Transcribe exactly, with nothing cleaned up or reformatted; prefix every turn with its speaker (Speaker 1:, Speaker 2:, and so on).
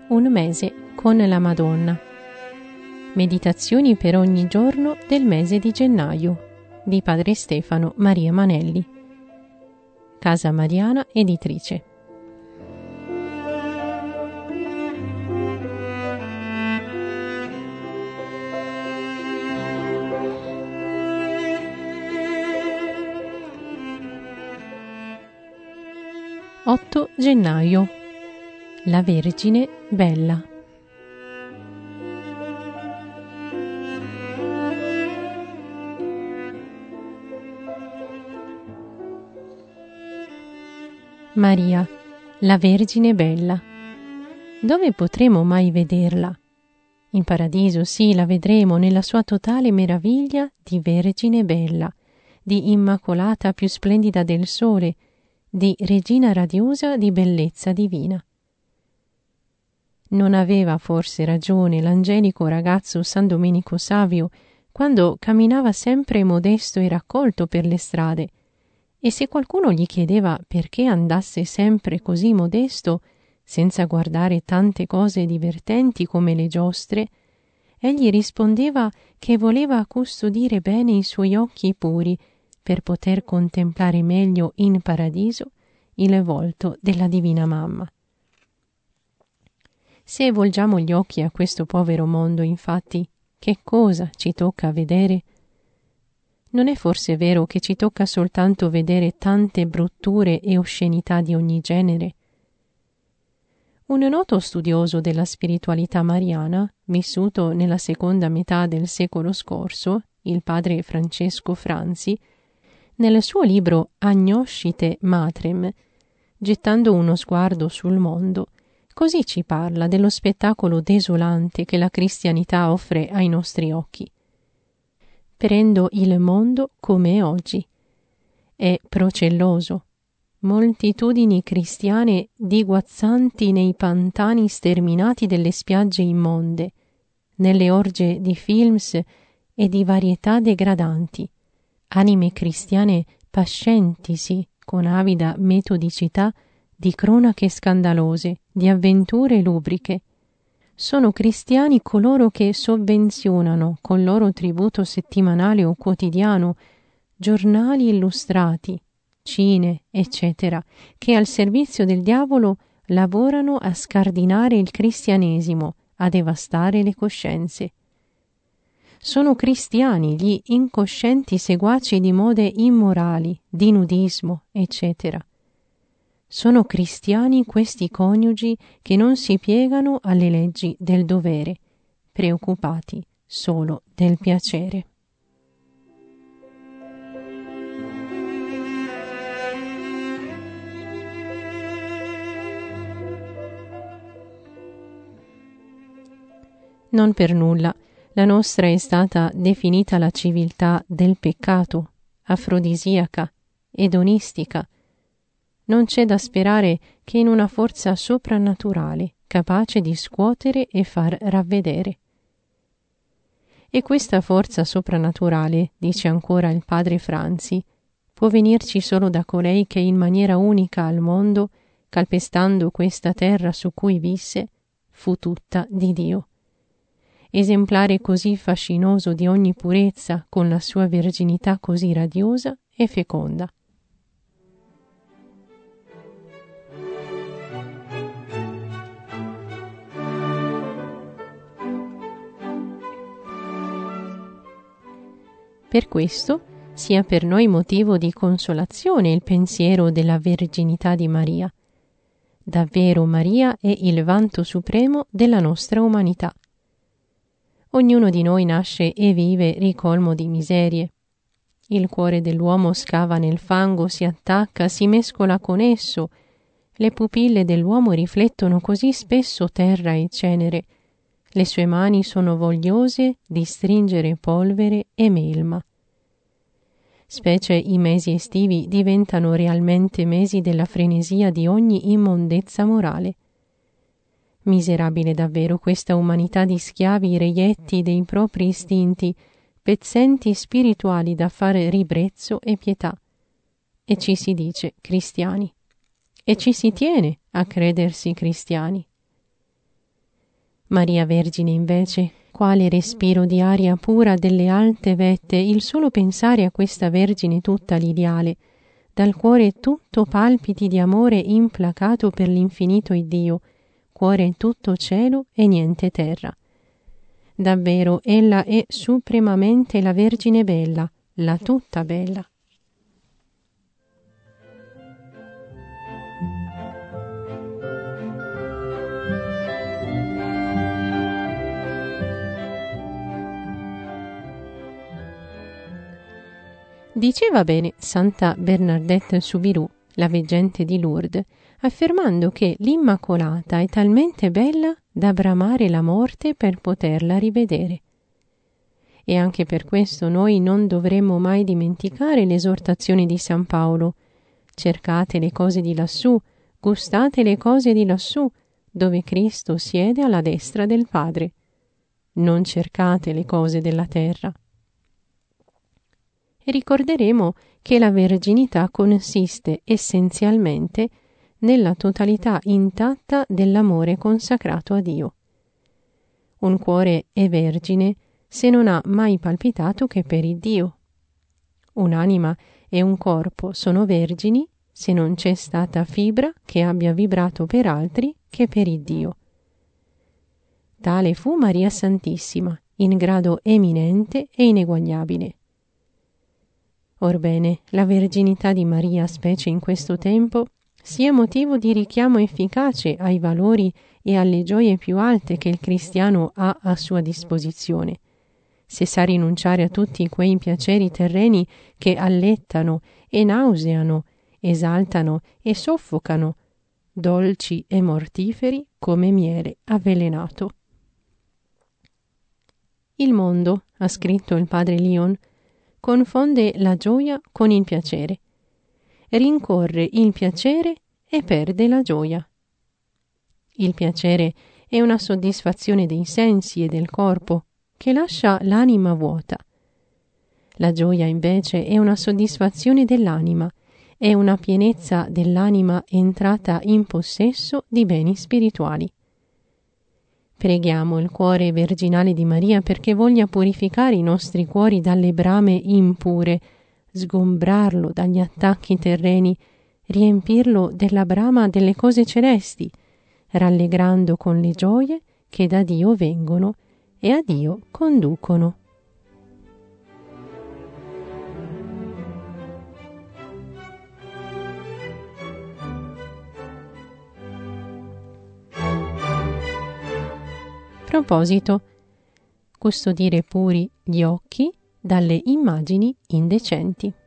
Speaker 1: Un mese con la Madonna. Meditazioni per ogni giorno del mese di gennaio di Padre Stefano Maria Manelli. Casa Mariana Editrice. otto gennaio. La Vergine Bella. Maria, la Vergine Bella. Dove potremo mai vederla? In paradiso sì, la vedremo nella sua totale meraviglia di Vergine Bella, di Immacolata più splendida del sole, di Regina radiosa di bellezza divina. Non aveva forse ragione l'angelico ragazzo San Domenico Savio quando camminava sempre modesto e raccolto per le strade, e se qualcuno gli chiedeva perché andasse sempre così modesto, senza guardare tante cose divertenti come le giostre, egli rispondeva che voleva custodire bene i suoi occhi puri per poter contemplare meglio in paradiso il volto della Divina Mamma. Se volgiamo gli occhi a questo povero mondo, infatti, che cosa ci tocca vedere? Non è forse vero che ci tocca soltanto vedere tante brutture e oscenità di ogni genere? Un noto studioso della spiritualità mariana, vissuto nella seconda metà del secolo scorso, il padre Francesco Franzi, nel suo libro Agnoscite Matrem, gettando uno sguardo sul mondo, così ci parla dello spettacolo desolante che la cristianità offre ai nostri occhi. Prendo il mondo come è oggi. È procelloso. Moltitudini cristiane diguazzanti nei pantani sterminati delle spiagge immonde, nelle orge di films e di varietà degradanti. Anime cristiane pascentisi con avida metodicità di cronache scandalose, di avventure lubriche. Sono cristiani coloro che sovvenzionano col loro tributo settimanale o quotidiano giornali illustrati, cine, eccetera, che al servizio del diavolo lavorano a scardinare il cristianesimo, a devastare le coscienze. Sono cristiani gli incoscienti seguaci di mode immorali, di nudismo, eccetera. Sono cristiani questi coniugi che non si piegano alle leggi del dovere, preoccupati solo del piacere. Non per nulla la nostra è stata definita la civiltà del peccato, afrodisiaca, edonistica. Non c'è da sperare che in una forza soprannaturale, capace di scuotere e far ravvedere. E questa forza soprannaturale, dice ancora il padre Franzi, può venirci solo da colei che in maniera unica al mondo, calpestando questa terra su cui visse, fu tutta di Dio. Esemplare così fascinoso di ogni purezza, con la sua verginità così radiosa e feconda. Per questo sia per noi motivo di consolazione il pensiero della verginità di Maria. Davvero Maria è il vanto supremo della nostra umanità. Ognuno di noi nasce e vive ricolmo di miserie. Il cuore dell'uomo scava nel fango, si attacca, si mescola con esso. Le pupille dell'uomo riflettono così spesso terra e cenere. Le sue mani sono vogliose di stringere polvere e melma. Specie i mesi estivi diventano realmente mesi della frenesia di ogni immondezza morale. Miserabile davvero questa umanità di schiavi reietti dei propri istinti, pezzenti spirituali da fare ribrezzo e pietà. E ci si dice cristiani. E ci si tiene a credersi cristiani. Maria Vergine, invece, quale respiro di aria pura delle alte vette il solo pensare a questa Vergine tutta liliale, dal cuore tutto palpiti di amore implacato per l'infinito Iddio, cuore tutto cielo e niente terra. Davvero ella è supremamente la Vergine bella, la tutta bella. Diceva bene Santa Bernadette Soubirous, la veggente di Lourdes, affermando che l'Immacolata è talmente bella da bramare la morte per poterla rivedere. E anche per questo noi non dovremmo mai dimenticare l'esortazione di San Paolo: cercate le cose di lassù, gustate le cose di lassù, dove Cristo siede alla destra del Padre. Non cercate le cose della terra. E ricorderemo che la verginità consiste essenzialmente nella totalità intatta dell'amore consacrato a Dio. Un cuore è vergine se non ha mai palpitato che per il Dio. Un'anima e un corpo sono vergini se non c'è stata fibra che abbia vibrato per altri che per il Dio. Tale fu Maria Santissima, in grado eminente e ineguagliabile. Orbene, la verginità di Maria, specie in questo tempo, sia motivo di richiamo efficace ai valori e alle gioie più alte che il cristiano ha a sua disposizione, se sa rinunciare a tutti quei piaceri terreni che allettano e nauseano, esaltano e soffocano, dolci e mortiferi come miele avvelenato. Il mondo, ha scritto il padre Lyon, confonde la gioia con il piacere, rincorre il piacere e perde la gioia. Il piacere è una soddisfazione dei sensi e del corpo che lascia l'anima vuota. La gioia invece è una soddisfazione dell'anima, è una pienezza dell'anima entrata in possesso di beni spirituali. Preghiamo il cuore virginale di Maria perché voglia purificare i nostri cuori dalle brame impure, sgombrarlo dagli attacchi terreni, riempirlo della brama delle cose celesti, rallegrando con le gioie che da Dio vengono e a Dio conducono. Proposito: custodire puri gli occhi dalle immagini indecenti.